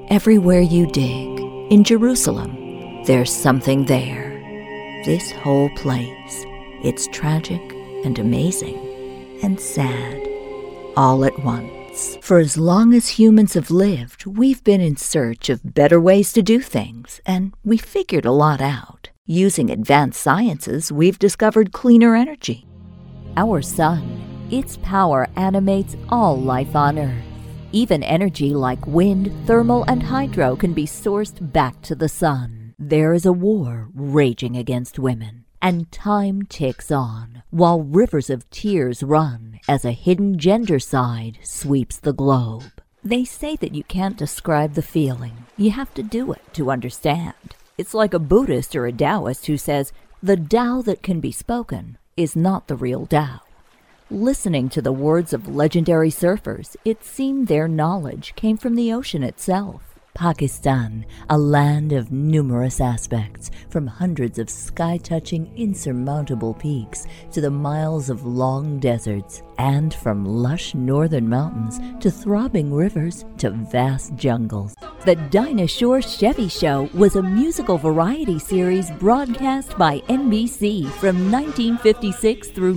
Everywhere you dig, in Jerusalem, there's something there. This whole place, it's tragic and amazing and sad, all at once. For as long as humans have lived, we've been in search of better ways to do things, and we figured a lot out. Using advanced sciences, we've discovered cleaner energy. Our sun, its power animates all life on Earth. Even energy like wind, thermal, and hydro can be sourced back to the sun. There is a war raging against women, and time ticks on, while rivers of tears run as a hidden gender side sweeps the globe. They say that you can't describe the feeling. You have to do it to understand. It's like a Buddhist or a Taoist who says, the Tao that can be spoken is not the real Tao. Listening to the words of legendary surfers, it seemed their knowledge came from the ocean itself. Pakistan, a land of numerous aspects, from hundreds of sky-touching, insurmountable peaks to the miles of long deserts, and from lush northern mountains to throbbing rivers to vast jungles. The Dinah Shore Chevy Show was a musical variety series broadcast by NBC from 1956 through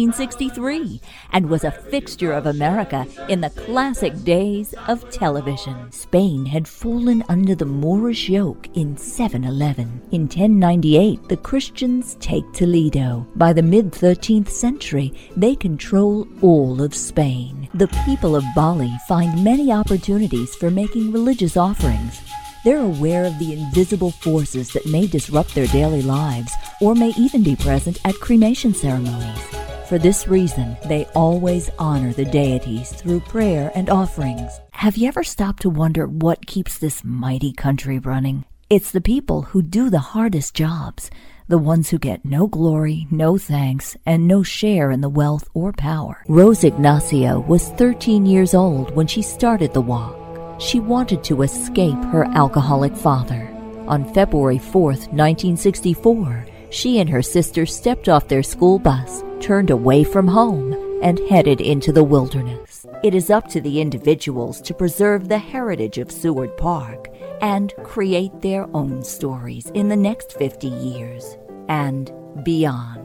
1963 and was a fixture of America in the classic days of television. Spain had fallen under the Moorish yoke in 711. In 1098, the Christians take Toledo. By the mid-13th century, they control all of Spain. The people of Bali find many opportunities for making religious offerings. They're aware of the invisible forces that may disrupt their daily lives or may even be present at cremation ceremonies. For this reason, they always honor the deities through prayer and offerings. Have you ever stopped to wonder what keeps this mighty country running? It's the people who do the hardest jobs, the ones who get no glory, no thanks, and no share in the wealth or power. Rose Ignacio was 13 years old when she started the walk. She wanted to escape her alcoholic father. On February 4th, 1964, she and her sister stepped off their school bus, turned away from home, and headed into the wilderness. It is up to the individuals to preserve the heritage of Seward Park and create their own stories in the next 50 years and beyond.